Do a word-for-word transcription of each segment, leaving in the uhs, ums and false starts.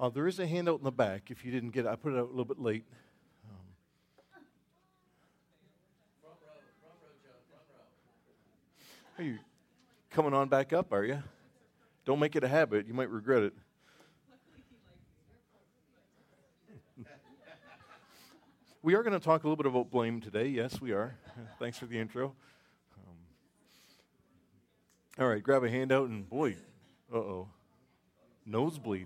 Uh, there is a handout in the back. If you didn't get it, I put it out a little bit late. Um, are you coming on back up, are you? Don't make it a habit. You might regret it. We are going to talk a little bit about blame today. Yes, we are. Thanks for the intro. Um, all right, grab a handout and, boy, uh-oh, nosebleed.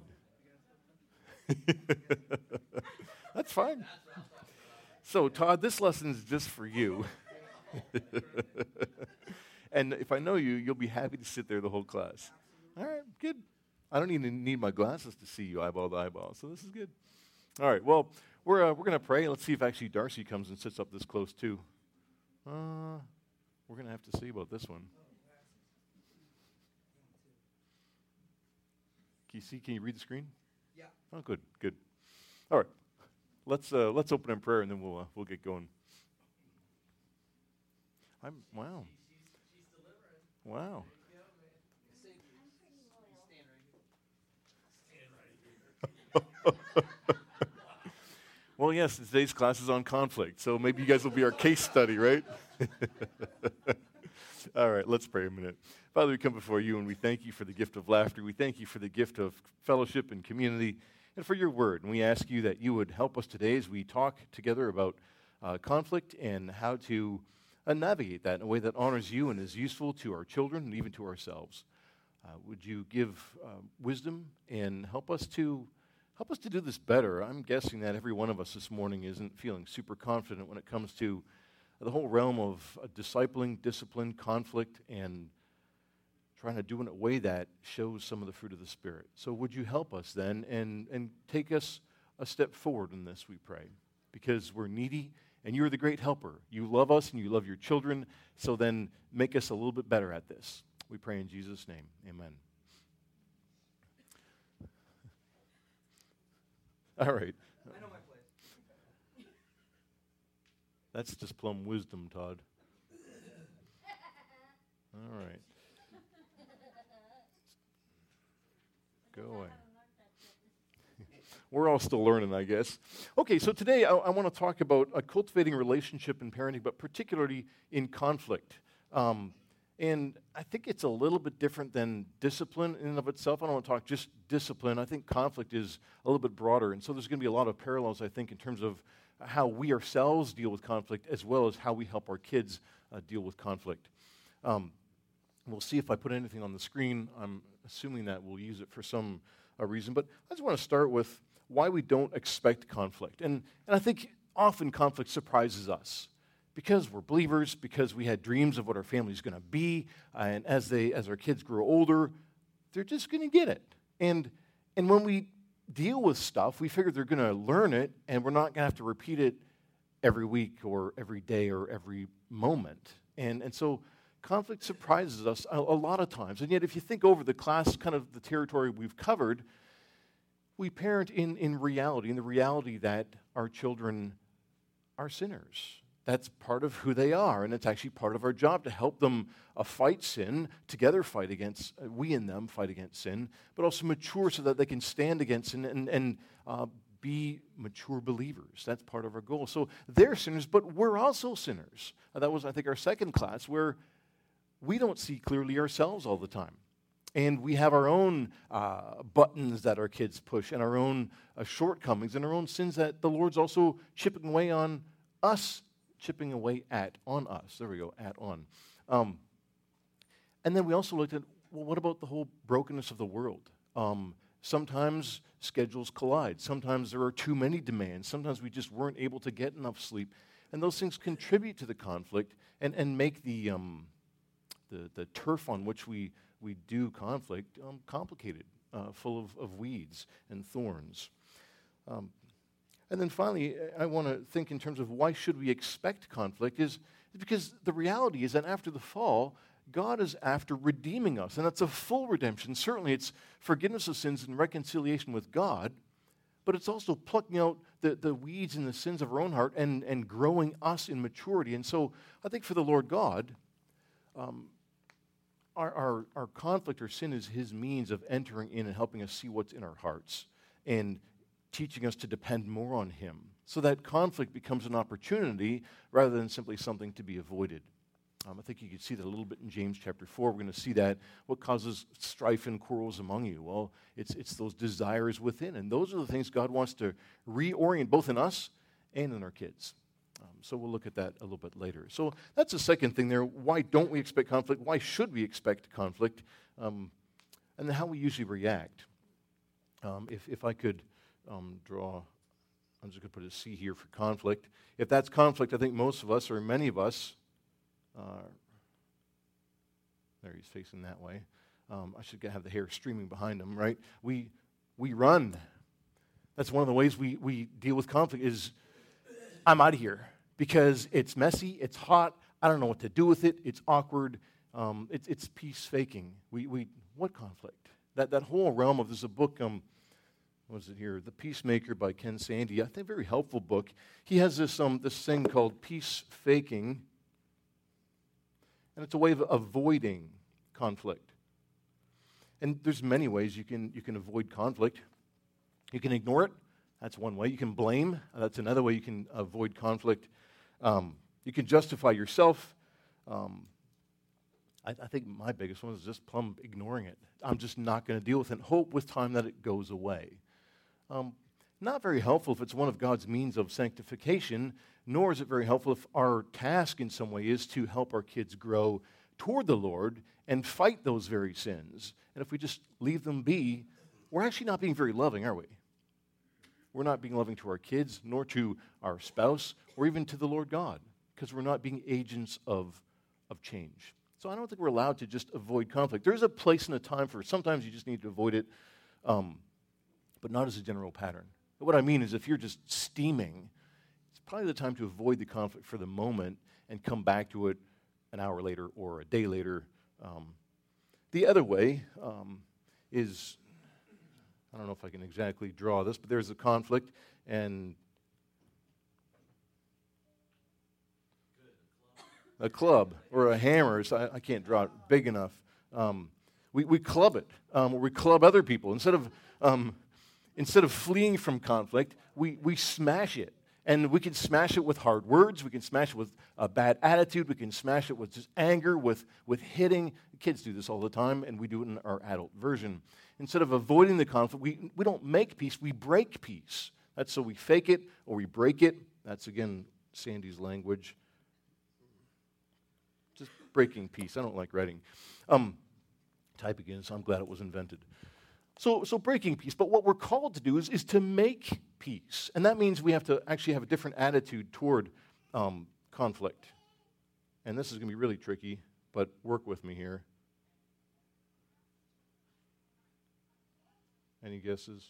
That's fine. So, Todd, this lesson is just for you. And if I know you, you'll be happy to sit there the whole class. All right, good. I don't even need my glasses to see you eyeball to eyeball, so this is good. All right, well, we're uh, we're going to pray. Let's see if actually Darcy comes and sits up this close, too. Uh, we're going to have to see about this one. Can you see? Can you read the screen? Yeah. Oh, good, good. All right, let's uh, let's open in prayer and then we'll uh, we'll get going. I'm wow. She's, she's delivering. Wow. Well, yes, today's class is on conflict, so maybe you guys will be our case study, right? All right, let's pray a minute. Father, we come before you and we thank you for the gift of laughter. We thank you for the gift of fellowship and community and for your word. And we ask you that you would help us today as we talk together about uh, conflict and how to uh, navigate that in a way that honors you and is useful to our children and even to ourselves. Uh, would you give uh, wisdom and help us to help us to do this better? I'm guessing that every one of us this morning isn't feeling super confident when it comes to the whole realm of uh, discipling, discipline, conflict, and trying to do it in a way that shows some of the fruit of the Spirit. So would you help us then and, and take us a step forward in this, we pray, because we're needy and you're the great helper. You love us and you love your children, so then make us a little bit better at this. We pray in Jesus' name. Amen. All right. I know my place. That's just plumb wisdom, Todd. All right. Go away. We're all still learning, I guess. Okay, so today I, I want to talk about uh, cultivating relationship and parenting, but particularly in conflict. Um, and I think it's a little bit different than discipline in and of itself. I don't want to talk just discipline. I think conflict is a little bit broader. And so there's going to be a lot of parallels, I think, in terms of how we ourselves deal with conflict as well as how we help our kids uh, deal with conflict. Um, we'll see if I put anything on the screen. I'm assuming that we'll use it for some uh, reason. But I just want to start with why we don't expect conflict. And, and I think often conflict surprises us. Because we're believers, because we had dreams of what our family's going to be, uh, and as they, as our kids grow older, they're just going to get it. And and when we deal with stuff, we figure they're going to learn it, and we're not going to have to repeat it every week or every day or every moment. And and so conflict surprises us a, a lot of times. And yet, if you think over the class, kind of the territory we've covered, we parent in in reality, in the reality that our children are sinners. That's part of who they are, and it's actually part of our job to help them uh, fight sin, together fight against, uh, we and them fight against sin, but also mature so that they can stand against sin and, and uh, be mature believers. That's part of our goal. So they're sinners, but we're also sinners. Uh, that was, I think, our second class, where we don't see clearly ourselves all the time. And we have our own uh, buttons that our kids push, and our own uh, shortcomings, and our own sins that the Lord's also chipping away on us, chipping away at, on us. There we go, at, on. Um, and then we also looked at, well, what about the whole brokenness of the world? Um, sometimes schedules collide. Sometimes there are too many demands. Sometimes we just weren't able to get enough sleep. And those things contribute to the conflict and, and make the, um, the the turf on which we, we do conflict um, complicated, uh, full of, of weeds and thorns. Um, And then finally, I want to think in terms of why should we expect conflict is because the reality is that after the fall, God is after redeeming us. And that's a full redemption. Certainly it's forgiveness of sins and reconciliation with God, but it's also plucking out the, the weeds and the sins of our own heart and, and growing us in maturity. And so I think for the Lord God, um, our, our, our conflict or sin is his means of entering in and helping us see what's in our hearts and teaching us to depend more on Him, so that conflict becomes an opportunity rather than simply something to be avoided. Um, I think you can see that a little bit in James chapter four. We're going to see that. What causes strife and quarrels among you? Well, it's, it's those desires within, and those are the things God wants to reorient both in us and in our kids. Um, so we'll look at that a little bit later. So that's the second thing there. Why don't we expect conflict? Why should we expect conflict? Um, and then how we usually react. Um, if, if I could um, draw, I'm just going to put a C here for conflict. If that's conflict, I think most of us, or many of us, uh, there he's facing that way. Um, I should have the hair streaming behind him, right? We we run. That's one of the ways we, we deal with conflict is, I'm out of here because it's messy, it's hot, I don't know what to do with it, it's awkward, um, it's, it's peace faking. We, we, what conflict? That that whole realm of, there's a book, um, what is it here? The Peacemaker by Ken Sande. I think a very helpful book. He has this, um, this thing called peace faking, and it's a way of avoiding conflict. And there's many ways you can, you can avoid conflict. You can ignore it. That's one way. You can blame. That's another way you can avoid conflict. Um, you can justify yourself. Um, I, I think my biggest one is just plumb ignoring it. I'm just not going to deal with it. Hope with time that it goes away. Um, not very helpful if it's one of God's means of sanctification, nor is it very helpful if our task in some way is to help our kids grow toward the Lord and fight those very sins. And if we just leave them be, we're actually not being very loving, are we? We're not being loving to our kids, nor to our spouse, or even to the Lord God, because we're not being agents of, of change. So I don't think we're allowed to just avoid conflict. There's a place and a time for it. Sometimes you just need to avoid it, um, but not as a general pattern. But what I mean is if you're just steaming, it's probably the time to avoid the conflict for the moment and come back to it an hour later or a day later. Um, the other way um, is, I don't know if I can exactly draw this, but there's a conflict, and a club or a hammer, so I, I can't draw it big enough. Um, we, we club it, um, or we club other people. Instead of um, instead of fleeing from conflict, we, we smash it. And we can smash it with hard words. We can smash it with a bad attitude. We can smash it with just anger, with, with hitting. Kids do this all the time, and we do it in our adult version. Instead of avoiding the conflict, we, we don't make peace, we break peace. That's so we fake it or we break it. That's, again, Sandy's language. Just breaking peace. I don't like writing. Um, type again, so I'm glad it was invented. So, so breaking peace. But what we're called to do is, is to make peace. And that means we have to actually have a different attitude toward um, conflict. And this is going to be really tricky, but work with me here. Any guesses?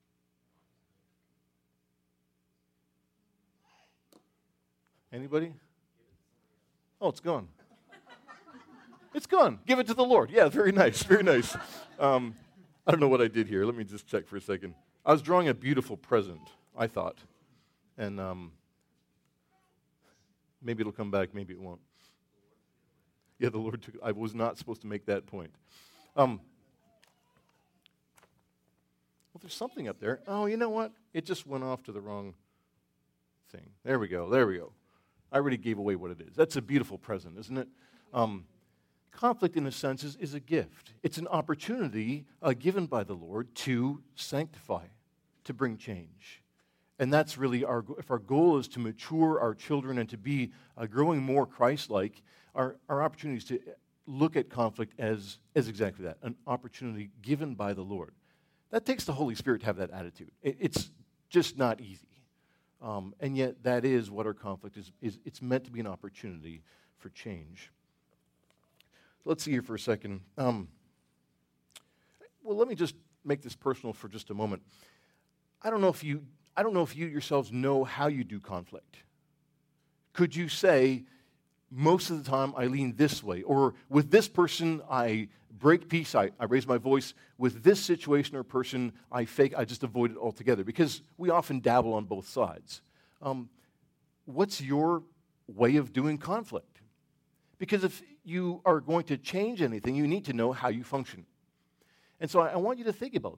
Anybody? Oh, it's gone. It's gone. Give it to the Lord. Yeah, very nice, very nice. Um, I don't know what I did here. Let me just check for a second. I was drawing a beautiful present, I thought. And um, maybe it'll come back, maybe it won't. Yeah, the Lord took it. I was not supposed to make that point. Um, well, there's something up there. Oh, you know what? It just went off to the wrong thing. There we go, there we go. I already gave away what it is. That's a beautiful present, isn't it? Um, conflict, in a sense, is, is a gift. It's an opportunity uh, given by the Lord to sanctify, to bring change. And that's really our goal. If our goal is to mature our children and to be uh, growing more Christ-like, our, our opportunity is to look at conflict as, as exactly that, an opportunity given by the Lord. That takes the Holy Spirit to have that attitude. It, it's just not easy. Um, and yet that is what our conflict is, is. It's meant to be an opportunity for change. Let's see here for a second. Um, well, let me just make this personal for just a moment. I don't know if you, I don't know if you yourselves know how you do conflict. Could you say, most of the time I lean this way, or with this person I break peace, I, I raise my voice. With this situation or person, I fake, I just avoid it altogether, because we often dabble on both sides. Um, what's your way of doing conflict? Because if you are going to change anything, you need to know how you function. And so I, I want you to think about that.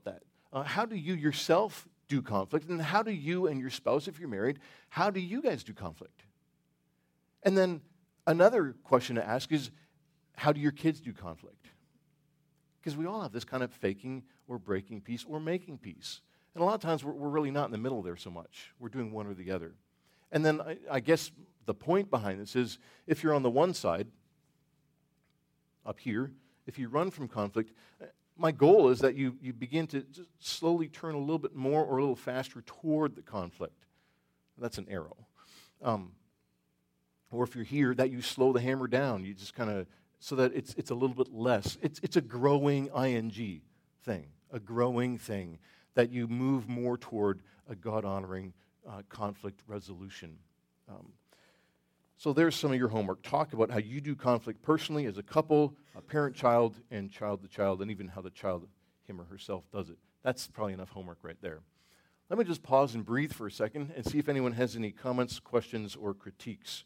Uh, how do you yourself do conflict? And how do you and your spouse, if you're married, how do you guys do conflict? And then another question to ask is, how do your kids do conflict? Because we all have this kind of faking or breaking peace or making peace. And a lot of times we're, we're really not in the middle there so much. We're doing one or the other. And then I, I guess the point behind this is, if you're on the one side, up here, if you run from conflict, my goal is that you, you begin to just slowly turn a little bit more or a little faster toward the conflict. That's an arrow. Um, or if you're here, that you slow the hammer down. You just kind of, so that it's it's a little bit less. It's, it's a growing ing thing, a growing thing, that you move more toward a God-honoring uh, conflict resolution. Um, So there's some of your homework. Talk about how you do conflict personally as a couple, a parent-child, and child-to-child, and even how the child, him or herself, does it. That's probably enough homework right there. Let me just pause and breathe for a second and see if anyone has any comments, questions, or critiques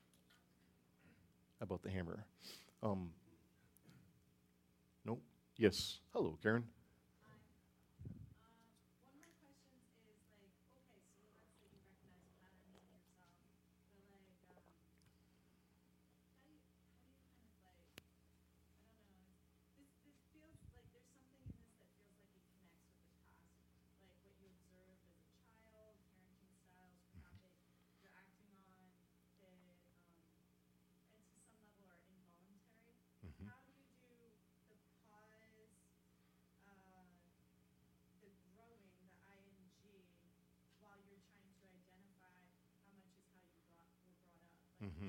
about the hammer. Um, no? Yes. Hello, Karen. Mm-hmm.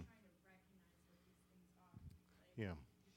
Yeah.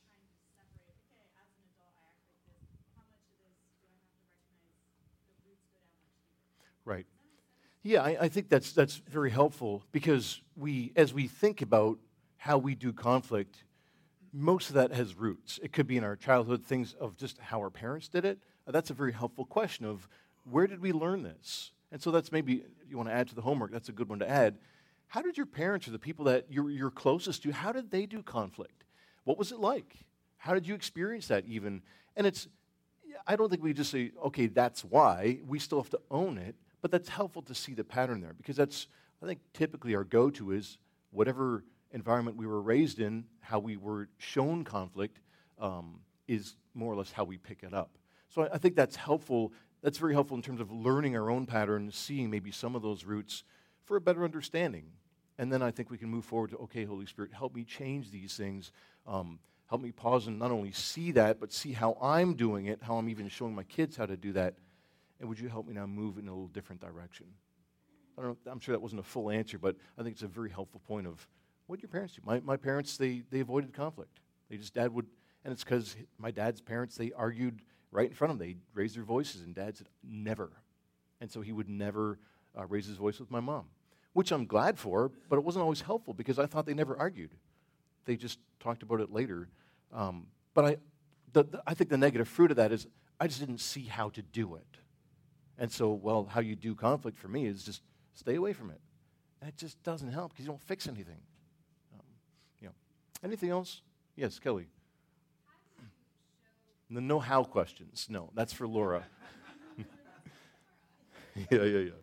Right. Yeah, I, I think that's that's very helpful, because we, as we think about how we do conflict, most of that has roots. It could be in our childhood, things of just how our parents did it. Uh, that's a very helpful question of, where did we learn this? And so that's maybe, you want to add to the homework, that's a good one to add. How did your parents or the people that you're, you're closest to, how did they do conflict? What was it like? How did you experience that even? And it's, I don't think we just say, okay, that's why. We still have to own it, but that's helpful to see the pattern there, because that's, I think, typically our go-to is whatever environment we were raised in, how we were shown conflict um, is more or less how we pick it up. So I, I think that's helpful. That's very helpful in terms of learning our own patterns, seeing maybe some of those roots for a better understanding. And then I think we can move forward to, okay, Holy Spirit, help me change these things. Um, help me pause and not only see that, but see how I'm doing it, how I'm even showing my kids how to do that. And would you help me now move in a little different direction? I don't know, I'm sure that wasn't a full answer, but I think it's a very helpful point of, what did your parents do? My, my parents, they, they avoided conflict. They just, dad would, and it's because my dad's parents, they argued right in front of him. They raised their voices, and dad said, never. And so he would never uh, raise his voice with my mom, which I'm glad for, but it wasn't always helpful, because I thought they never argued. They just talked about it later. Um, but I, the, the, I think the negative fruit of that is, I just didn't see how to do it. And so, well, how you do conflict for me is just stay away from it. And it just doesn't help, because you don't fix anything. Um, you know. Anything else? Yes, Kelly. The no how questions. No, that's for Laura. yeah, yeah, yeah.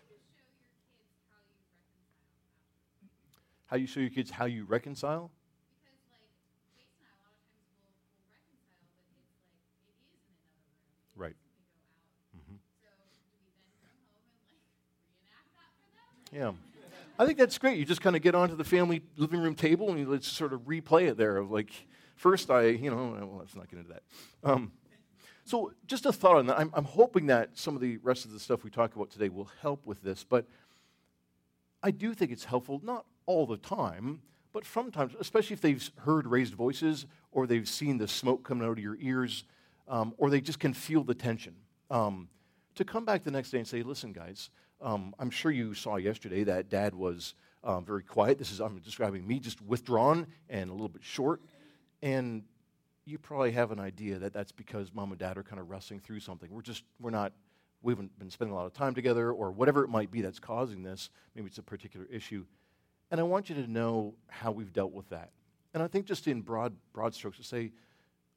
How you show your kids how you reconcile? Because, like, Jason and I, a lot of times we'll, we'll reconcile, but it's like, it is in another room. It Right. doesn't go out. Mm-hmm. So do we then come home and, like, reenact that for them? Yeah. I think that's great. You just kind of get onto the family living room table and you let's sort of replay it there of like, first I, you know, well, let's not get into that. Um, so just a thought on that. I'm, I'm hoping that some of the rest of the stuff we talk about today will help with this, but I do think it's helpful, not all the time, but sometimes, especially if they've heard raised voices or they've seen the smoke coming out of your ears, um, or they just can feel the tension, um, to come back the next day and say, listen, guys, um, I'm sure you saw yesterday that Dad was um, very quiet. This is, I'm describing me, just withdrawn and a little bit short. And you probably have an idea that that's because Mom and Dad are kind of wrestling through something. We're just, we're not, we haven't been spending a lot of time together, or whatever it might be that's causing this. Maybe it's a particular issue. And I want you to know how we've dealt with that. And I think just in broad broad strokes to say, well,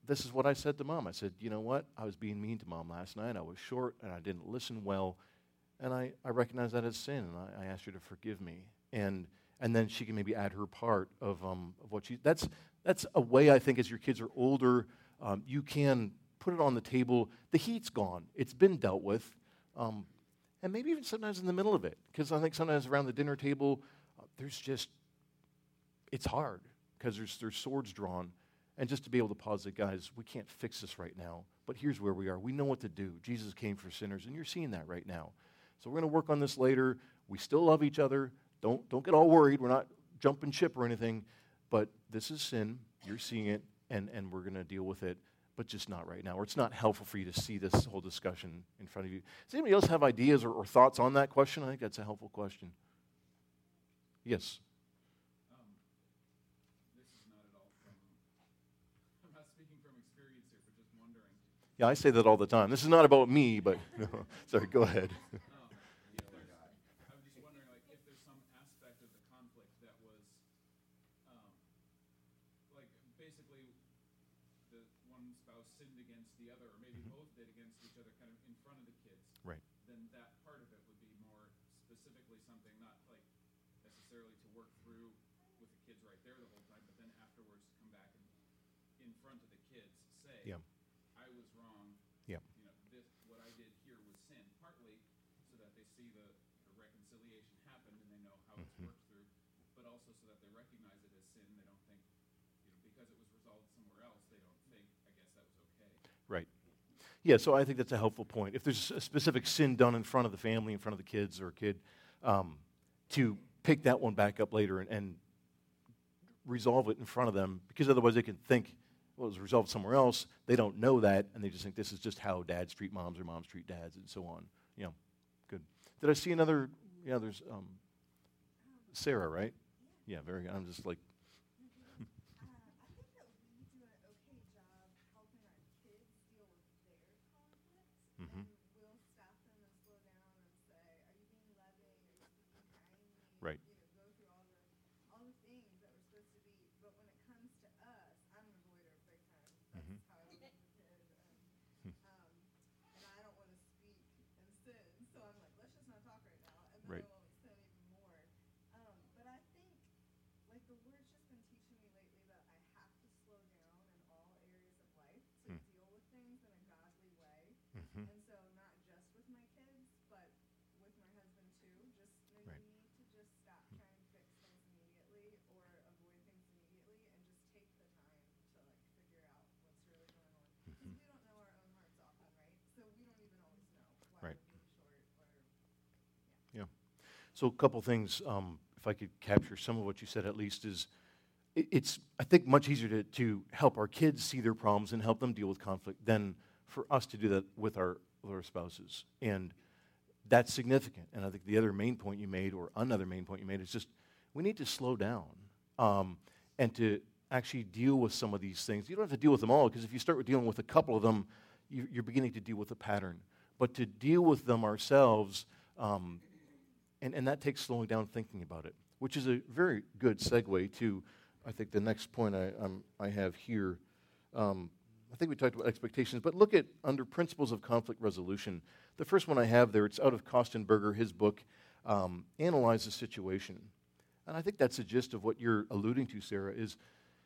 this is what I said to Mom. I said, you know what? I was being mean to Mom last night. I was short, and I didn't listen well. And I, I recognize that as sin, and I, I asked her to forgive me. And and then she can maybe add her part of, um, of what she... That's, that's a way, I think, as your kids are older, um, you can put it on the table. The heat's gone. It's been dealt with. Um, and maybe even sometimes in the middle of it. Because I think sometimes around the dinner table, uh, there's just... It's hard, because there's, there's swords drawn. And just to be able to pause it, guys, we can't fix this right now, but here's where we are. We know what to do. Jesus came for sinners, and you're seeing that right now. So we're going to work on this later. We still love each other. Don't, don't get all worried. We're not jumping ship or anything, but this is sin. You're seeing it, and, and we're going to deal with it, but just not right now. Or it's not helpful for you to see this whole discussion in front of you. Does anybody else have ideas or, or thoughts on that question? I think that's a helpful question. Yes? Yeah, I say that all the time. This is not about me, but no. Sorry, go ahead. Um, I was just wondering, like, if there's some aspect of the conflict that was, um, like, basically, the one spouse sinned against the other, or maybe mm-hmm. both did against each other, kind of in front of the kids. Right. Then that part of it would be more specifically something, not like necessarily to work through with the kids right there the whole time, but then afterwards come back and in front of the kids say. Yeah. I was wrong. Yeah. You know, this what I did here was sin, partly so that they see the, the reconciliation happen and they know how mm-hmm. it's worked through, but also so that they recognize it as sin. They don't think, you know, because it was resolved somewhere else, they don't think, I guess that was okay. Right. Yeah, so I think that's a helpful point. If there's a specific sin done in front of the family, in front of the kids or a kid, um, to pick that one back up later and, and resolve it in front of them, because otherwise they can think, well, it was resolved somewhere else. They don't know that, and they just think this is just how dads treat moms or moms treat dads, and so on. Yeah, good. Did I see another? Yeah, there's um, Sarah, right? Yeah, very good. I'm just like. uh, I think that we do an okay job helping our kids deal with their conflicts. Mm-hmm. And we'll stop them and slow down and say, "Are you being loving? Are you speaking kindly?" Right. You know, go through all the all the things that we're supposed to be. But when it comes to us, I'm an avoider big time. That's Mm-hmm. how I was as a kid, and, um, and I don't want to speak and sin. So I'm like, let's just not talk right now, and then Right. I won't sin even more. Um, but I think, like, the Lord's just been teaching me lately that I have to slow down in all areas of life to Hmm. deal with things in a godly way. Mm-hmm. And so not just with my kids, but with my husband too. Just maybe Right. need to just stop trying to fix things immediately or avoid things immediately and just take the time to, like, figure out what's really going on. Because Mm-hmm. we don't know our own hearts often, right? So we don't even always know why Right. we're being short or, Yeah. So a couple things, um, if I could capture some of what you said at least, is it, it's, I think, much easier to, to help our kids see their problems and help them deal with conflict than for us to do that with our, with our spouses. And that's significant. And I think the other main point you made, or another main point you made, is just we need to slow down um, and to actually deal with some of these things. You don't have to deal with them all, because if you start with dealing with a couple of them, you, you're beginning to deal with a pattern. But to deal with them ourselves, um, and, and that takes slowing down thinking about it, which is a very good segue to, I think, the next point I, um, I have here. Um, I think we talked about expectations, but look at under principles of conflict resolution. The first one I have there, it's out of Kostenberger, his book, um, Analyze the Situation. And I think that's the gist of what you're alluding to, Sarah, is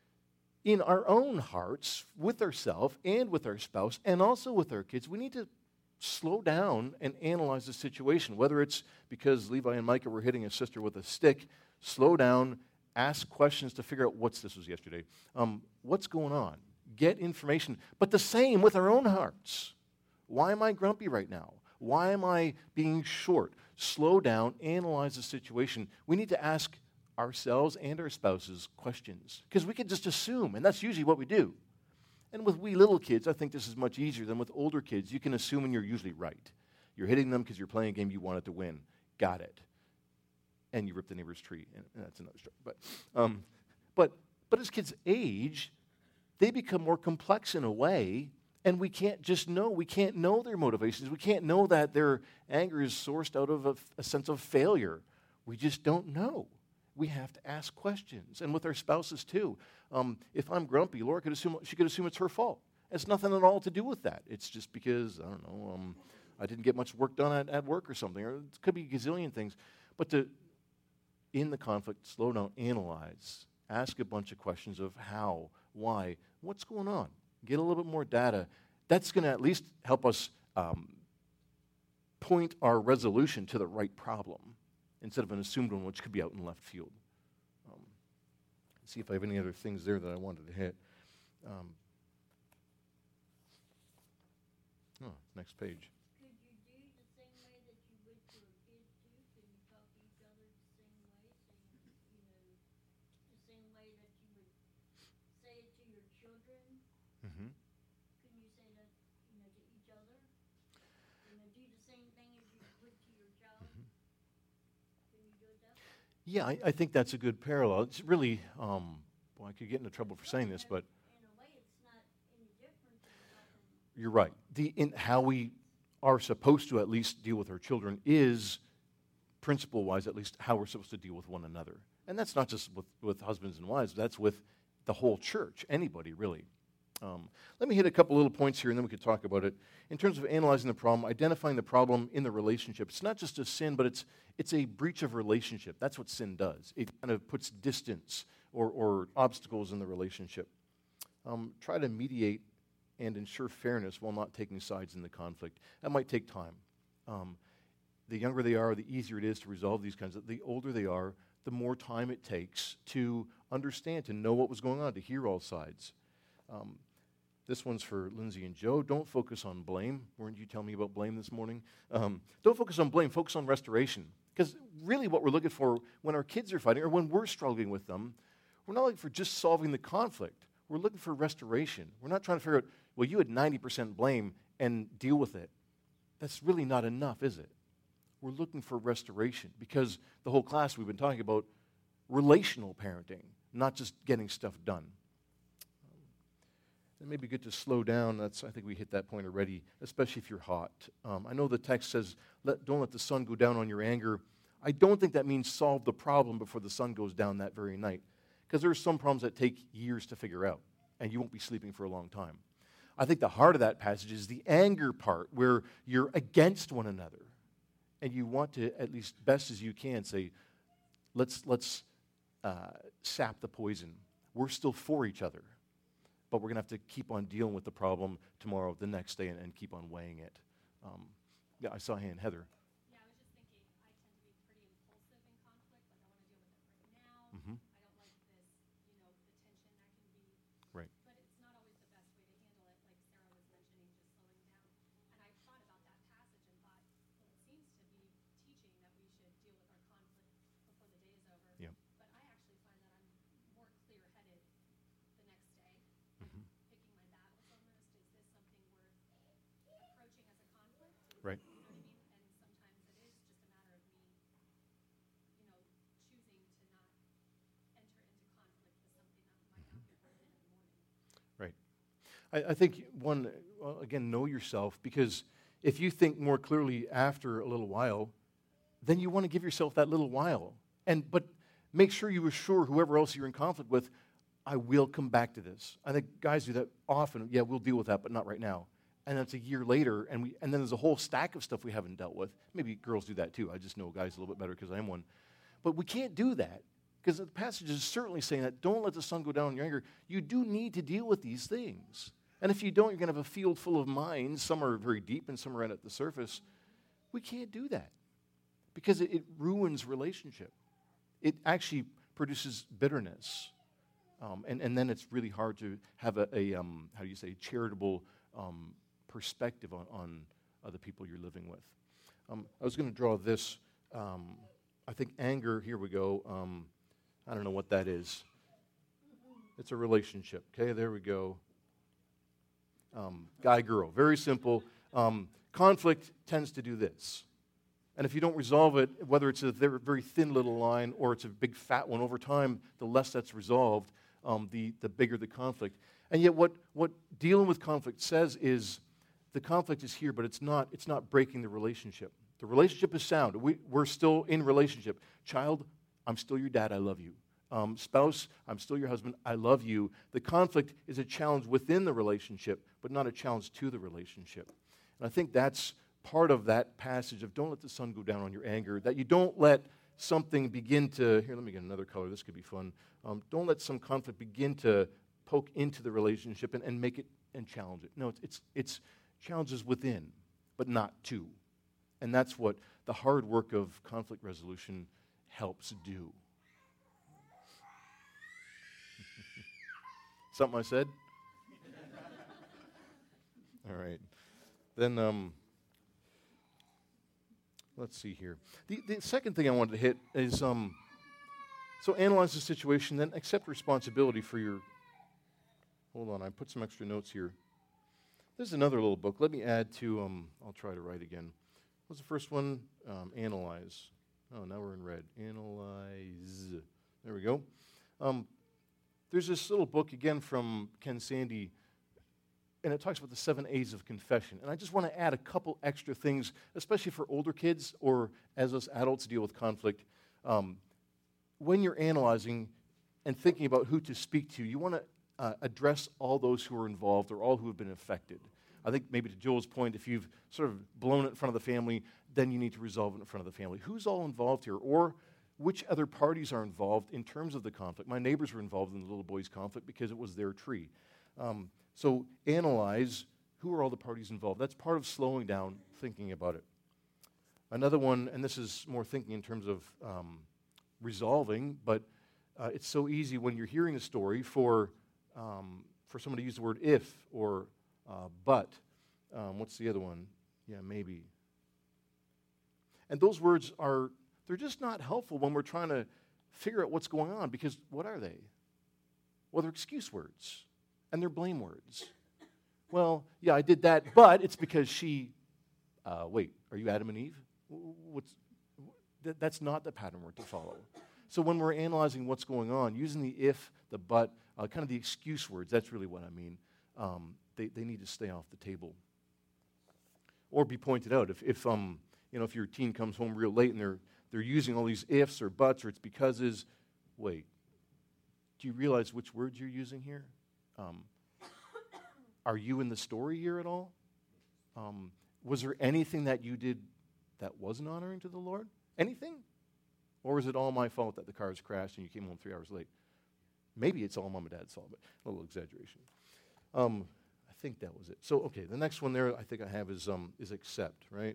in our own hearts, with ourselves and with our spouse, and also with our kids, we need to slow down and analyze the situation. Whether it's because Levi and Micah were hitting a sister with a stick, slow down, ask questions to figure out what's, this was yesterday, um, what's going on. Get information. But the same with our own hearts. Why am I grumpy right now? Why am I being short? Slow down, analyze the situation. We need to ask ourselves and our spouses questions, because we can just assume, and that's usually what we do. And with wee little kids, I think this is much easier than with older kids. You can assume and you're usually right. You're hitting them because you're playing a game you wanted to win. Got it. And you rip the neighbor's tree, and that's another story. But, um, but, but as kids age, they become more complex in a way, and we can't just know. We can't know their motivations. We can't know that their anger is sourced out of a, a sense of failure. We just don't know. We have to ask questions, and with our spouses too. Um, if I'm grumpy, Laura could assume she could assume it's her fault. It's nothing at all to do with that. It's just because, I don't know, um, I didn't get much work done at, at work or something, or it could be a gazillion things. But to, in the conflict, slow down, analyze, ask a bunch of questions of how, why, what's going on. Get a little bit more data. That's going to at least help us um, point our resolution to the right problem instead of an assumed one, which could be out in left field. Um, see if I have any other things there that I wanted to hit. Um, oh, next page. Could you do the same way that you would to a kid too? Can you talk to each other the same way? Saying, you know, the same way that you would say it to your children? Mm-hmm. Can you say that, you know, to each other? You know, do the same thing as you would to your child? Mm-hmm. Can you do it that way? Yeah, I, I think that's a good parallel. It's really, um, well, I could get into trouble for saying this, but In a way, it's not any different than nothing. you're right. The, in how we are supposed to at least deal with our children is, principle-wise, at least how we're supposed to deal with one another. And that's not just with, with husbands and wives. That's with the whole church, anybody, really. Um, let me hit a couple little points here, and then we could talk about it. In terms of analyzing the problem, identifying the problem in the relationship. It's not just a sin, but it's, it's a breach of relationship. That's what sin does. It kind of puts distance or, or obstacles in the relationship. Um, try to mediate and ensure fairness while not taking sides in the conflict. That might take time. Um, the younger they are, the easier it is to resolve these kinds of, the older they are, the more time it takes to understand, to know what was going on, to hear all sides. Um, this one's for Lindsay and Joe. Don't focus on blame. Weren't you telling me about blame this morning? Um, don't focus on blame. Focus on restoration. Because really what we're looking for when our kids are fighting or when we're struggling with them, we're not looking for just solving the conflict. We're looking for restoration. We're not trying to figure out, well, you had ninety percent blame and deal with it. That's really not enough, is it? We're looking for restoration because the whole class we've been talking about relational parenting, not just getting stuff done. It may be good to slow down. That's, I think we hit that point already, especially if you're hot. Um, I know the text says, let, don't let the sun go down on your anger. I don't think that means solve the problem before the sun goes down that very night, because there are some problems that take years to figure out, and you won't be sleeping for a long time. I think the heart of that passage is the anger part, where you're against one another, and you want to, at least best as you can, say, let's, let's uh, sap the poison. We're still for each other, but we're going to have to keep on dealing with the problem tomorrow, the next day, and, and keep on weighing it. Um, yeah, I saw a hand. Heather. Yeah, I was just thinking, I tend to be pretty impulsive in conflict. Like, I want to deal with it right now. Mm-hmm. I don't like this, you know, the tension that can be. Right. But it's not always the best way to handle it, like Sarah was mentioning, just slowing down. And I thought about that passage and thought, well, it seems to be teaching that we should deal with our conflict before the day is over. Yep. But I actually find that I'm more clear-headed the next day, Mm-hmm. picking my battles almost. Is this something worth approaching as a conflict? Right. You know what I mean? And sometimes it is just a matter of me, you know, choosing to not enter into conflict with something that might not be worth it in the morning. Right. I, I think, one, well, again, know yourself, because if you think more clearly after a little while, then you want to give yourself that little while. And but make sure you assure whoever else you're in conflict with, I will come back to this. I think guys do that often. Yeah, we'll deal with that, but not right now. And that's a year later, and we and then there's a whole stack of stuff we haven't dealt with. Maybe girls do that too. I just know guys a little bit better because I'm one. But we can't do that, because the passage is certainly saying that don't let the sun go down on your anger. You do need to deal with these things. And if you don't, you're going to have a field full of minds. Some are very deep and some are right at the surface. We can't do that because it, it ruins relationship. It actually produces bitterness. Um, and, and then it's really hard to have a, a um, how do you say, charitable um, perspective on, on other people you're living with. Um, I was going to draw this. Um, I think anger, here we go. Um, I don't know what that is. It's a relationship. Okay, there we go. Um, guy, girl. Very simple. Um, conflict tends to do this. And if you don't resolve it, whether it's a very, very thin little line or it's a big fat one, over time, the less that's resolved, um, the, the bigger the conflict. And yet what, what dealing with conflict says is the conflict is here, but it's not, it's not breaking the relationship. The relationship is sound. We, we're still in relationship. Child, I'm still your dad. I love you. Um, spouse, I'm still your husband. I love you. The conflict is a challenge within the relationship, but not a challenge to the relationship. And I think that's part of that passage of don't let the sun go down on your anger, that you don't let something begin to, here, let me get another color. This could be fun. Um, don't let some conflict begin to poke into the relationship and, and make it and challenge it. No, it's, it's, it's challenges within, but not to. And that's what the hard work of conflict resolution helps do. Something I said? All right. Then, um, let's see here. The, the second thing I wanted to hit is, um, so analyze the situation, then accept responsibility for your, hold on, I put some extra notes here. There's another little book. Let me add to, um, I'll try to write again. What's the first one? Um, analyze. Oh, now we're in red. Analyze. There we go. Um, there's this little book, again, from Ken Sande, and it talks about the seven A's of confession. And I just want to add a couple extra things, especially for older kids or as us adults deal with conflict. Um, when you're analyzing and thinking about who to speak to, you want to uh, address all those who are involved or all who have been affected. I think maybe to Joel's point, if you've sort of blown it in front of the family, then you need to resolve it in front of the family. Who's all involved here? Or which other parties are involved in terms of the conflict? My neighbors were involved in the little boy's conflict because it was their tree. Um, so analyze who are all the parties involved. That's part of slowing down, thinking about it. Another one, and this is more thinking in terms of um, resolving, but uh, it's so easy when you're hearing a story for, um, for someone to use the word if or uh, but. Um, what's the other one? Yeah, maybe. And those words are, they're just not helpful when we're trying to figure out what's going on, because what are they? Well, they're excuse words, and they're blame words. Well, yeah, I did that, but it's because she, uh, wait, are you Adam and Eve? What's, that, that's not the pattern we're to follow. So when we're analyzing what's going on, using the if, the but, uh, kind of the excuse words, that's really what I mean. Um, they, they need to stay off the table. Or be pointed out. If, if um, you know, if your teen comes home real late and they're they're using all these ifs or buts or it's because is, wait, do you realize which words you're using here? Um, are you in the story here at all? Um, was there anything that you did that wasn't honoring to the Lord? Anything? Or is it all my fault that the cars crashed and you came home three hours late? Maybe it's all mom and dad's fault, but a little exaggeration. Um, I think that was it. So, okay, the next one there I think I have is um, is accept, right?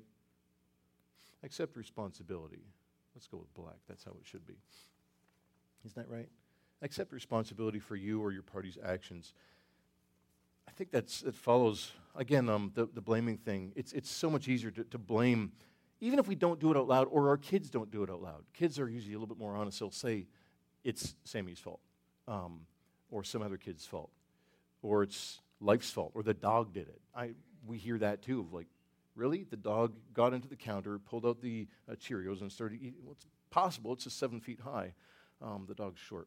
Accept responsibility. Let's go with black. That's how it should be. Isn't that right? Accept responsibility for you or your party's actions. I think that's it follows, again, um, the, the blaming thing. It's, it's so much easier to, to blame, even if we don't do it out loud or our kids don't do it out loud. Kids are usually a little bit more honest. They'll say, it's Sammy's fault, um, or some other kid's fault, or it's life's fault, or the dog did it. I We hear that too, of like, really? The dog got into the counter, pulled out the uh, Cheerios, and started eating. Well, it's possible. It's just seven feet high. Um, the dog's short.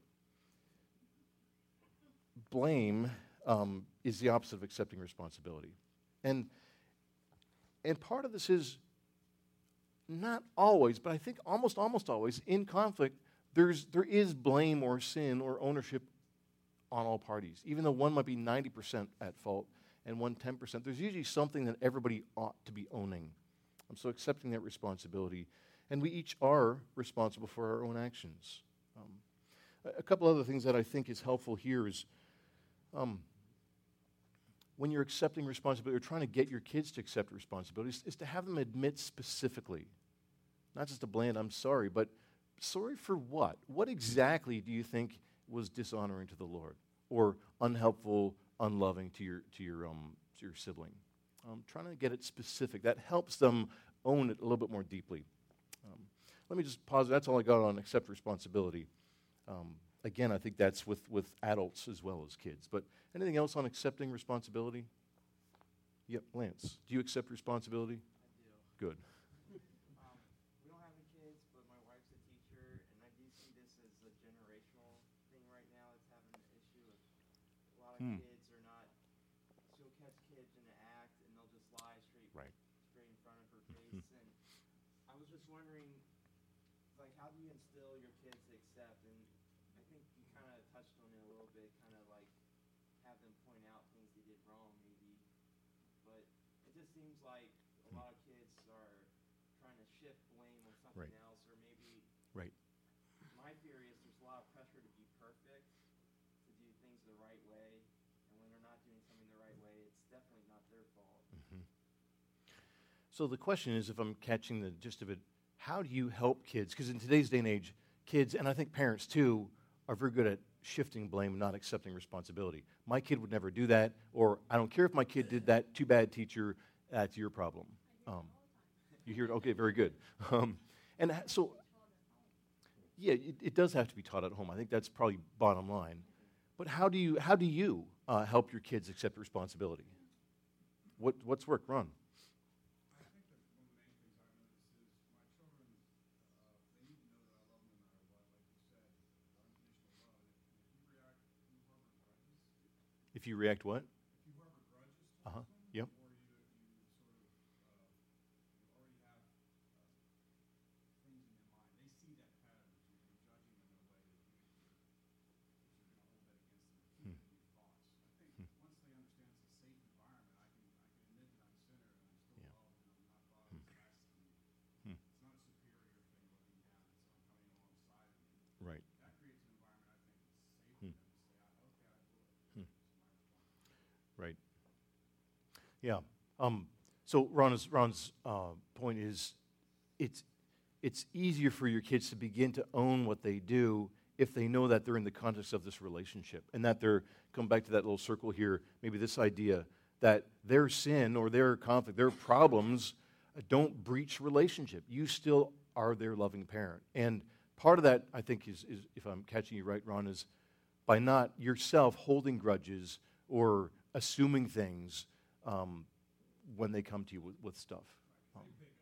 Blame um, is the opposite of accepting responsibility. And, and part of this is not always, but I think almost, almost always, in conflict, there's, there is blame or sin or ownership on all parties. Even though one might be ninety percent at fault, and one ten percent, there's usually something that everybody ought to be owning. Um, so accepting that responsibility. And we each are responsible for our own actions. Um, a, a couple other things that I think is helpful here is um, when you're accepting responsibility or trying to get your kids to accept responsibility is, is to have them admit specifically, not just a bland, I'm sorry, but sorry for what? What exactly do you think was dishonoring to the Lord or unhelpful, unloving to your to your um to your sibling? Um, trying to get it specific. That helps them own it a little bit more deeply. Um, let me just pause. That's all I got on accept responsibility. Um, again, I think that's with, with adults as well as kids. But anything else on accepting responsibility? Yep, Lance. Do you accept responsibility? I do. Good. Um, we don't have any kids, but my wife's a teacher, and I do see this as a generational thing right now. It's having an issue with a lot of Hmm. kids are not. She'll catch kids in an act, and they'll just lie straight, Right. straight in front of her face. And I was just wondering, like, how do you instill your kids to accept? And I think have them point out things they did wrong, maybe. But it just seems like a lot of kids are trying to shift blame on something Right. else, or maybe Right. my theory is there's a lot of pressure to be perfect, to do things the right way, and when they're not doing something the right way, it's definitely not their fault. So the question is, if I'm catching the gist of it, how do you help kids? Because in today's day and age, kids, and I think parents too, are very good at shifting blame and not accepting responsibility. My kid would never do that, or I don't care if my kid did that, too bad, teacher, that's your problem. Um, you hear it? Okay, very good. Um, and ha- so, yeah, it, it does have to be taught at home. I think that's probably bottom line. But how do you, how do you uh, help your kids accept responsibility? What, what's worked, Ron? I think that one of the main things I've noticed is my children, uh, they need to know that I love them no matter what, like you said, unconditional love. And if you react, if you harbor grudges, If you react what? if you harbor grudges Uh-huh. towards them, Yep. or you, you sort of, uh, you already have uh, things in your mind, they see that pattern, that you're, you're judging them in a way that you, you're, that you're going to hold that against them, keep it in your thoughts. I think once they understand it's a safe environment, I can, I can admit that I'm a sinner and I'm still Yeah. loved and I'm not thought of as less than you. Hmm. It's not a superior thing looking down, it's I'm coming alongside of you. Right. That creates an environment I think that's safe Hmm. for them to say, "I- okay, I blew it. Hmm. It's my responsibility." Right. Yeah. Um, so Ron's, Ron's uh, point is, it's it's easier for your kids to begin to own what they do if they know that they're in the context of this relationship, and that they're, come back to that little circle here, maybe this idea that their sin or their conflict, their problems uh, don't breach relationship. You still are their loving parent. And part of that, I think, is, is if I'm catching you right, Ron, is by not yourself holding grudges or assuming things um, when they come to you with, with stuff. Um,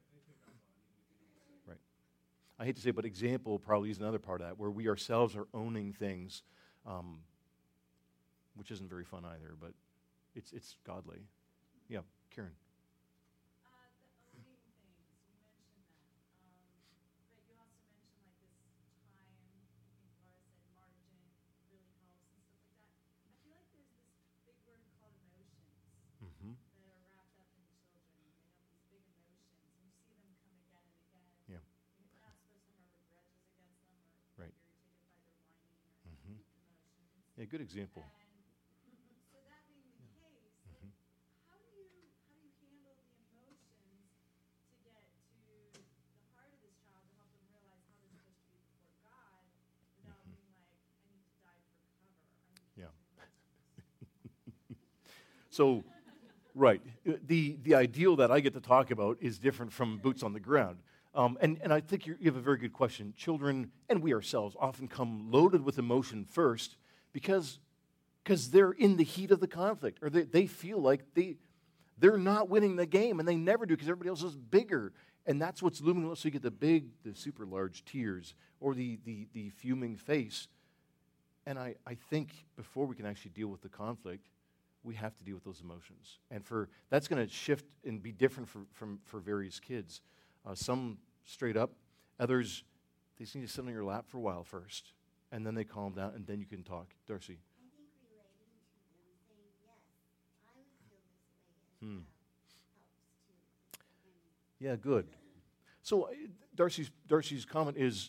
right. I hate to say it, but example probably is another part of that, where we ourselves are owning things, um, which isn't very fun either, but it's it's godly. Yeah, Karen. Uh, the owning things, you mentioned that. Um, but you also mentioned like this time, I think Laura said margin really helps and stuff like that. I feel like there's this big word called emotions Mm-hmm. that are wrapped up in children. They have these big emotions, and you see them come again and again. Yeah. You're not supposed to harbor grudges against them or Right. be irritated by their whining or Mm-hmm. emotions. Yeah, good example. And so that being the case, like, Mhm. how do you how do you handle the emotions to get to the heart of this child to help them realize how they're supposed to be before God without Mhm. being like, I need to dive for cover. I'm Yeah. catching emotions. So, right, Uh, the the ideal that I get to talk about is different from boots on the ground. Um, and, and I think you're, you have a very good question. Children, and we ourselves, often come loaded with emotion first because because they're in the heat of the conflict, or they, they feel like they, they're not winning the game, and they never do because everybody else is bigger. And that's what's looming. So you get the big, the super large tears, or the, the, the fuming face. And I, I think before we can actually deal with the conflict, we have to deal with those emotions. And for that's going to shift and be different for, from, for various kids. Uh, some straight up, others, they just need to sit on your lap for a while first, and then they calm down, and then you can talk. Darcy. I think relating to them, saying, yes, I would feel this way as Hmm. well, helps too. And Yeah, good. So uh, Darcy's, Darcy's comment is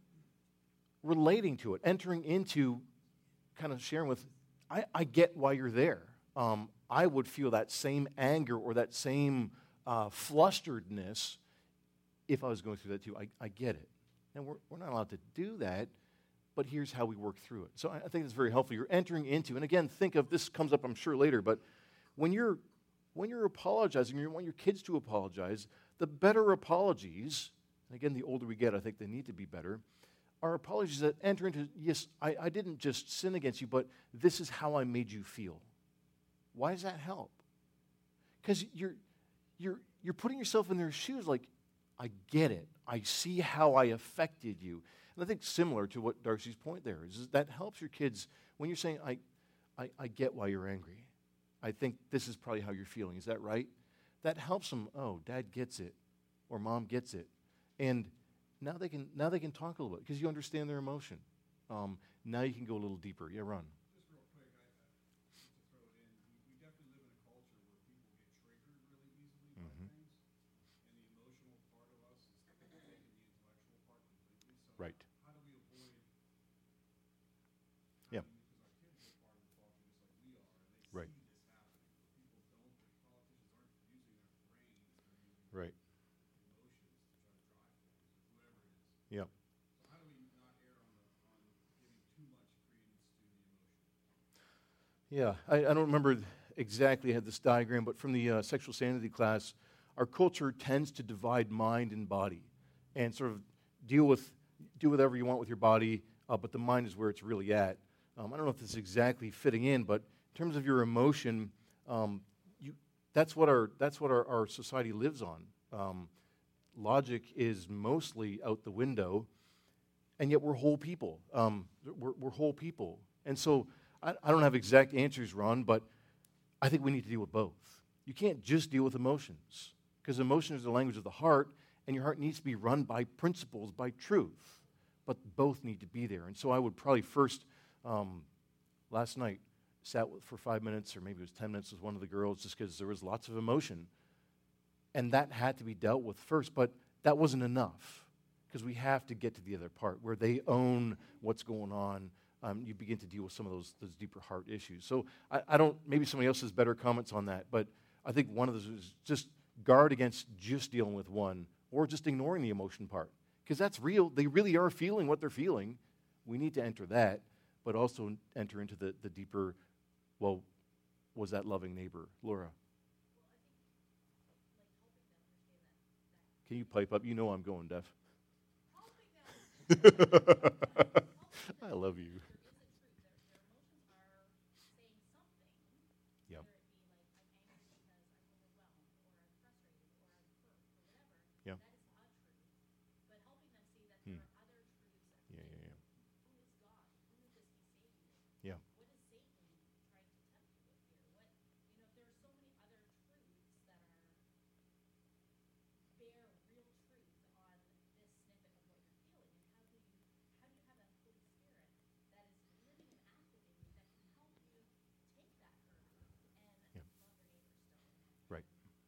relating to it, entering into kind of sharing with, I, I get why you're there. Um, I would feel that same anger or that same uh, flusteredness if I was going through that too. I, I get it. And we're, we're not allowed to do that, but here's how we work through it. So I, I think it's very helpful. You're entering into, and again, think of, this comes up I'm sure later, but when you're when you're apologizing, you want your kids to apologize, the better apologies, and again, the older we get, I think they need to be better, are apologies that enter into, yes, I, I didn't just sin against you, but this is how I made you feel. Why does that help? Because you're, you're, you're putting yourself in their shoes like, I get it. I see how I affected you. And I think similar to what Darcy's point there is, is that helps your kids when you're saying, I, I, I get why you're angry. I think this is probably how you're feeling. Is that right? That helps them, oh, Dad gets it, or Mom gets it. And now they can now they can talk a little bit because you understand their emotion. Um, now you can go a little deeper. Yeah, Ron. Just real quick, I, I, to throw Yeah, I, I don't remember exactly, I had this diagram, but from the uh, sexual sanity class, our culture tends to divide mind and body and sort of deal with, do whatever you want with your body, uh, but the mind is where it's really at. Um, I don't know if this is exactly fitting in, but in terms of your emotion, um, you, that's what, our, that's what our, our society lives on. Um, logic is mostly out the window, and yet we're whole people. Um, we're, we're whole people. And so I, I don't have exact answers, Ron, but I think we need to deal with both. You can't just deal with emotions, because emotion is the language of the heart, and your heart needs to be run by principles, by truth. But both need to be there. And so I would probably first, um, last night, sat with, for five minutes, or maybe it was ten minutes with one of the girls, just because there was lots of emotion. And that had to be dealt with first, but that wasn't enough, because we have to get to the other part, where they own what's going on. Um, you begin to deal with some of those, those deeper heart issues. So I, I don't, maybe somebody else has better comments on that, but I think one of those is just guard against just dealing with one or just ignoring the emotion part, because that's real. They really are feeling what they're feeling. We need to enter that, but also enter into the, the deeper, well, was that loving neighbor? Laura. Can you pipe up? You know I'm going deaf. I love you. Yeah. Yeah. Hmm. Yeah, yeah, yeah. Yeah. Yeah. Right.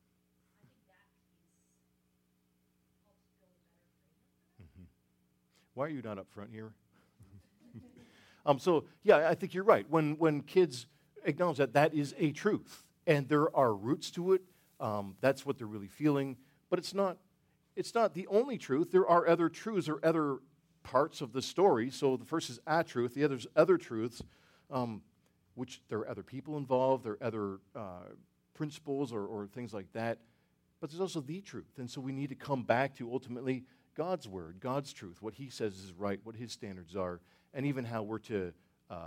Hmm. Why are you not up front here? um, so, yeah, I think you're right. When, when kids acknowledge that that is a truth, and there are roots to it, um, that's what they're really feeling. But it's not, it's not the only truth. There are other truths or other parts of the story. So the first is a truth. The other is other truths, um, which there are other people involved. There are other uh, principles or, or things like that. But there's also the truth. And so we need to come back to ultimately God's word, God's truth, what he says is right, what his standards are, and even how we're to uh,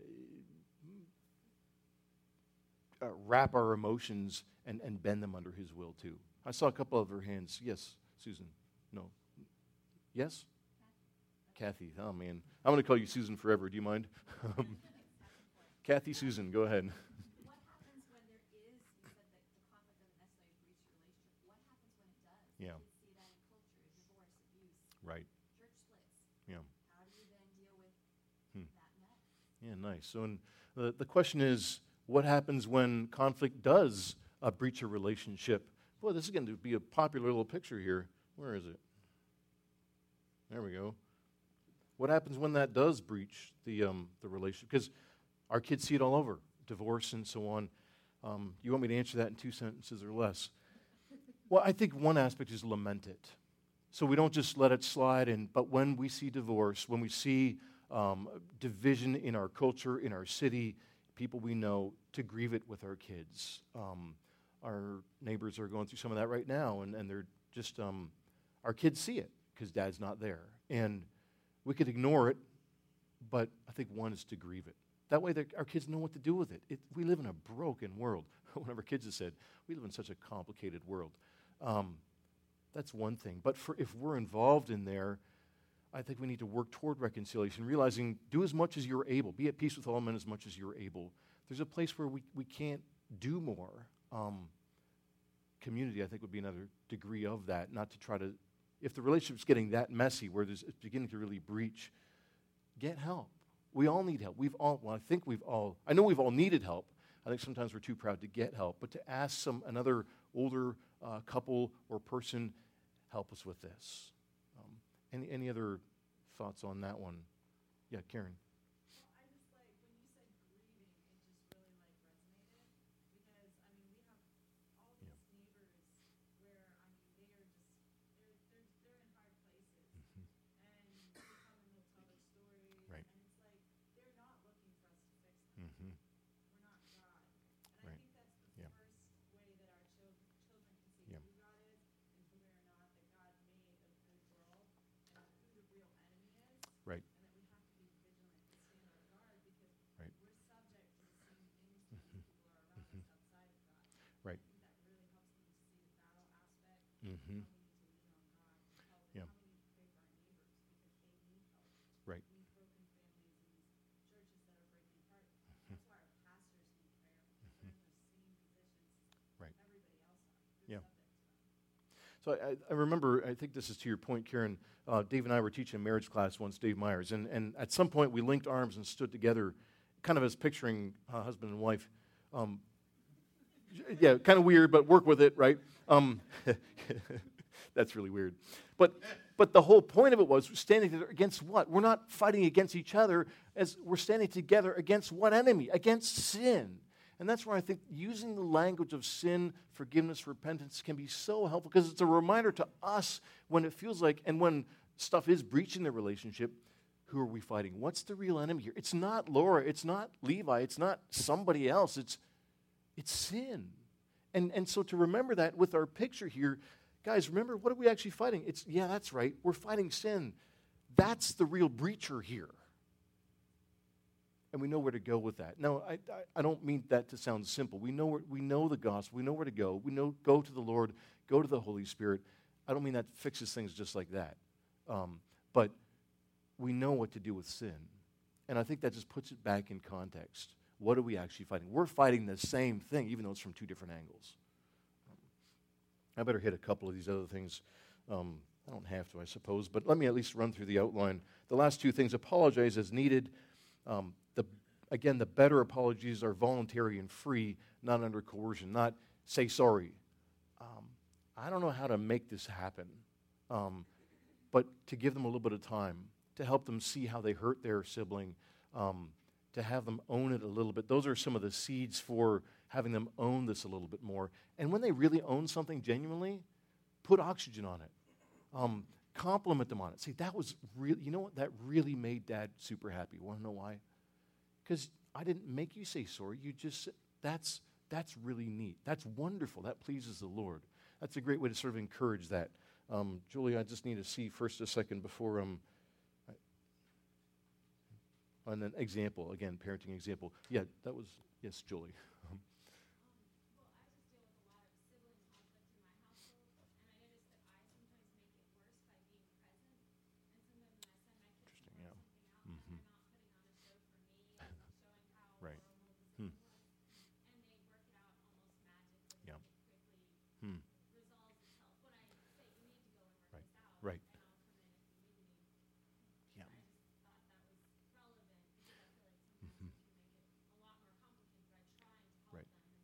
uh, wrap our emotions and, and bend them under his will too. I saw a couple of her hands. Yes, Susan. No. Yes? Kathy. Oh, man. I'm going to call you Susan forever. Do you mind? Kathy, Susan, go ahead. What happens when there is, you said that the conflict doesn't necessarily breach your relationship. What happens when it does? Yeah. You see that in culture, divorce, abuse, Right. church splits. Yeah. How do you then deal with Hmm. that mess? Yeah, nice. So and the, the question is, what happens when conflict does uh, breach a relationship? Boy, this is going to be a popular little picture here. Where is it? There we go. What happens when that does breach the um, the relationship? Because our kids see it all over, divorce and so on. Um, you want me to answer that in two sentences or less? Well, I think one aspect is lament it. So we don't just let it slide in, but when we see divorce, when we see um, division in our culture, in our city, people we know, to grieve it with our kids. Um, our neighbors are going through some of that right now, and, and they're just, um, our kids see it because dad's not there. And we could ignore it, but I think one is to grieve it. That way our kids know what to do with it. it. We live in a broken world. One of our kids has said, we live in such a complicated world. Um, that's one thing. But for if we're involved in there, I think we need to work toward reconciliation, realizing do as much as you're able. Be at peace with all men as much as you're able. There's a place where we, we can't do more. Um, community, I think, would be another degree of that, not to try to, if the relationship's getting that messy where there's, it's beginning to really breach, get help. We all need help. We've all, well, I think we've all, I know we've all needed help. I think sometimes we're too proud to get help, but to ask some another older uh, couple or person, help us with this. Um, any any other thoughts on that one? Yeah, Karen. Well, I just like, when you said grieving, it just really like resonated. Because, I mean, we have all these Yeah. neighbors where, I mean, they are just, they're, they're, they're in hard places. Mhm. And they come and they'll tell their stories. Right. And it's like, they're not looking for us to fix them. Mm-hmm. We're not So I, I remember, I think this is to your point, Karen, uh, Dave and I were teaching a marriage class once, Dave Myers, and, and at some point we linked arms and stood together, kind of as picturing uh, husband and wife. Um, yeah, kind of weird, but work with it, right? Um, that's really weird. But but the whole point of it was standing together against what? We're not fighting against each other, as we're standing together against what enemy? Against sin. And that's where I think using the language of sin, forgiveness, repentance can be so helpful, because it's a reminder to us when it feels like, and when stuff is breaching the relationship, who are we fighting? What's the real enemy here? It's not Laura, it's not Levi, it's not somebody else, it's it's sin. And, and so to remember that with our picture here, guys, remember, what are we actually fighting? It's, yeah, that's right, we're fighting sin. That's the real breacher here. And we know where to go with that. Now, I, I, I don't mean that to sound simple. We know where, we know the gospel. We know where to go. We know go to the Lord, go to the Holy Spirit. I don't mean that fixes things just like that. Um, but we know what to do with sin. And I think that just puts it back in context. What are we actually fighting? We're fighting the same thing, even though it's from two different angles. I better hit a couple of these other things. Um, I don't have to, I suppose, but let me at least run through the outline. The last two things: apologize as needed. Um, the, again, the better apologies are voluntary and free, not under coercion, not say sorry. Um, I don't know how to make this happen, um, but to give them a little bit of time, to help them see how they hurt their sibling, um, to have them own it a little bit. Those are some of the seeds for having them own this a little bit more. And when they really own something genuinely, put oxygen on it. Um, compliment them on it. See, that was really, you know what? That really made Dad super happy. Want to know why? Because I didn't make you say sorry. You just, that's, that's really neat. That's wonderful. That pleases the Lord. That's a great way to sort of encourage that. Um, Julie, I just need to see first a second before, um, I, and then example, again, parenting example. Yeah, that was, yes, Julie. Right. Yeah. Mm-hmm. Right.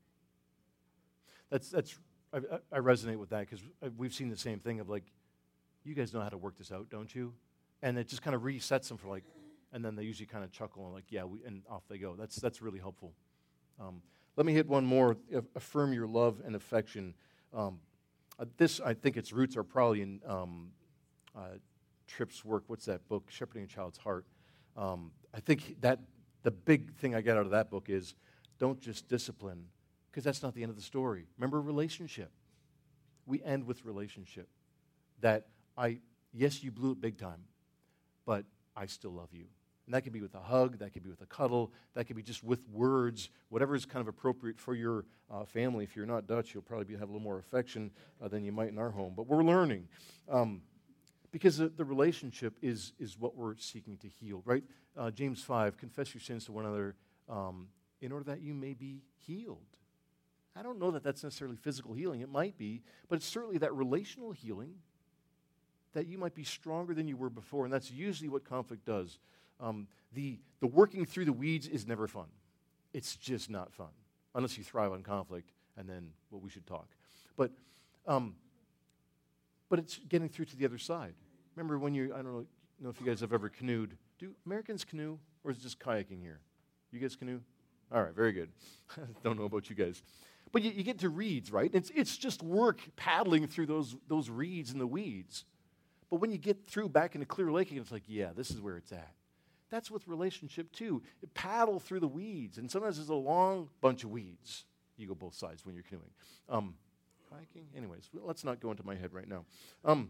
That's that's I, I resonate with that, because we've seen the same thing of like, you guys know how to work this out, don't you? And it just kind of resets them for like, and then they usually kind of chuckle and like, yeah, we, and off they go. That's that's really helpful. Um, let me hit one more. Affirm your love and affection. Um, uh, this, I think its roots are probably in um, uh, Tripp's work. What's that book? Shepherding a Child's Heart. Um, I think that the big thing I got out of that book is, don't just discipline, because that's not the end of the story. Remember, relationship. We end with relationship. That I, yes, you blew it big time, but I still love you. And that could be with a hug, that could be with a cuddle, that could be just with words, whatever is kind of appropriate for your uh, family. If you're not Dutch, you'll probably be, have a little more affection uh, than you might in our home. But we're learning. Um, because the, the relationship is, is what we're seeking to heal, right? Uh, James five, confess your sins to one another um, in order that you may be healed. I don't know that that's necessarily physical healing. It might be, but it's certainly that relational healing, that you might be stronger than you were before, and that's usually what conflict does. Um, the, the working through the weeds is never fun. It's just not fun, unless you thrive on conflict, and then, well, we should talk. But, um, but it's getting through to the other side. Remember when you, I don't know, know if you guys have ever canoed. Do Americans canoe, or is it just kayaking here? You guys canoe? All right, very good. Don't know about you guys. But you, you get to reeds, right? It's, it's just work paddling through those, those reeds and the weeds. But when you get through back into clear lake, it's like, yeah, this is where it's at. That's with relationship too. You paddle through the weeds, and sometimes there's a long bunch of weeds. You go both sides when you're canoeing. Um, kayaking? Anyways, well, let's not go into my head right now. Um,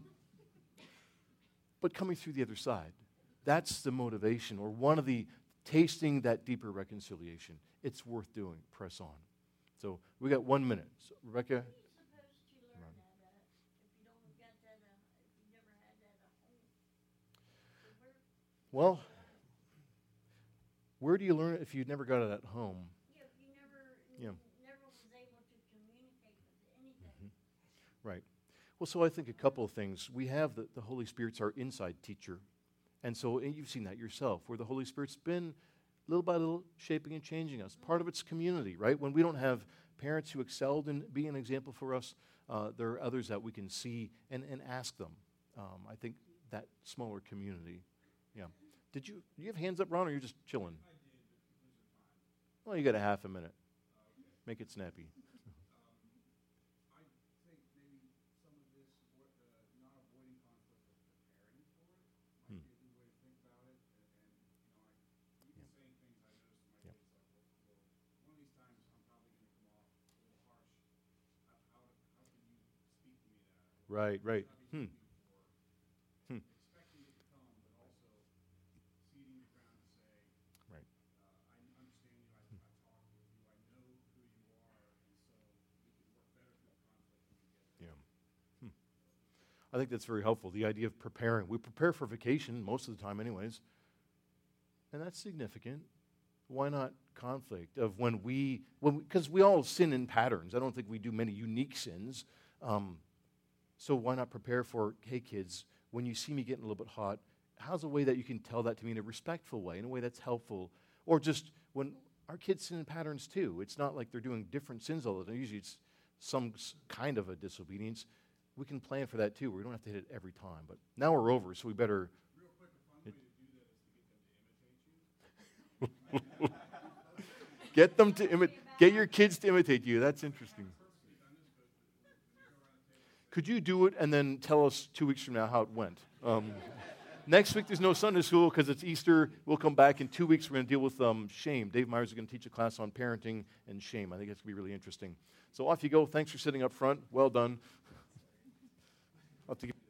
but coming through the other side, that's the motivation, or one of the tasting that deeper reconciliation. It's worth doing. Press on. So we got one minute. So, Rebecca? Well, where do you learn it if you never got it at home? Yeah, if you never, Yeah. never was able to communicate with anything. Mm-hmm. Right. Well, so I think a couple of things. We have the, the Holy Spirit's our inside teacher. And so and you've seen that yourself, where the Holy Spirit's been little by little shaping and changing us. Part of it's community, right? When we don't have parents who excelled in being an example for us, uh, there are others that we can see and, and ask them. Um, I think that smaller community. Yeah. Did you, do you have hands up, Ron, or you're just chilling? I did, but because of time. Well, you got a half a minute. Uh, okay. Make it snappy. Um, I think maybe some of this, what, uh, not avoiding conflict, but preparing for it, might Hmm. be a good way to think about it. And, and you know, I, even saying things I noticed to my Yep. kids, like, well, well, one of these times I'm probably going to come off a little harsh. How, how, how can you speak to me that? Or Right, right. what should I be Hmm. looking for? Hmm. Expecting it to come, but also ceding the ground to say, Right. uh, I understand you, I, I talked with you, I know who you are, and so we can work better through the conflict when we get there. Yeah. Hmm. I think that's very helpful, the idea of preparing. We prepare for vacation most of the time anyways, and that's significant. Why not conflict of when we, when because we, we all sin in patterns. I don't think we do many unique sins. Um, so why not prepare for, hey kids, when you see me getting a little bit hot, how's a way that you can tell that to me in a respectful way, in a way that's helpful? Or just when our kids sin in patterns too. It's not like they're doing different sins all the time. Usually it's some s- kind of a disobedience. We can plan for that too. We don't have to hit it every time. But now we're over, so we better. Real quick, a fun way to do that is to get them to imitate you. Get them to imitate. Get your kids to imitate you. That's interesting. Could you do it and then tell us two weeks from now how it went? Um, next week there's no Sunday school because it's Easter. We'll come back in two weeks. We're going to deal with um, shame. Dave Myers is going to teach a class on parenting and shame. I think it's going to be really interesting. So off you go. Thanks for sitting up front. Well done. I'll have to give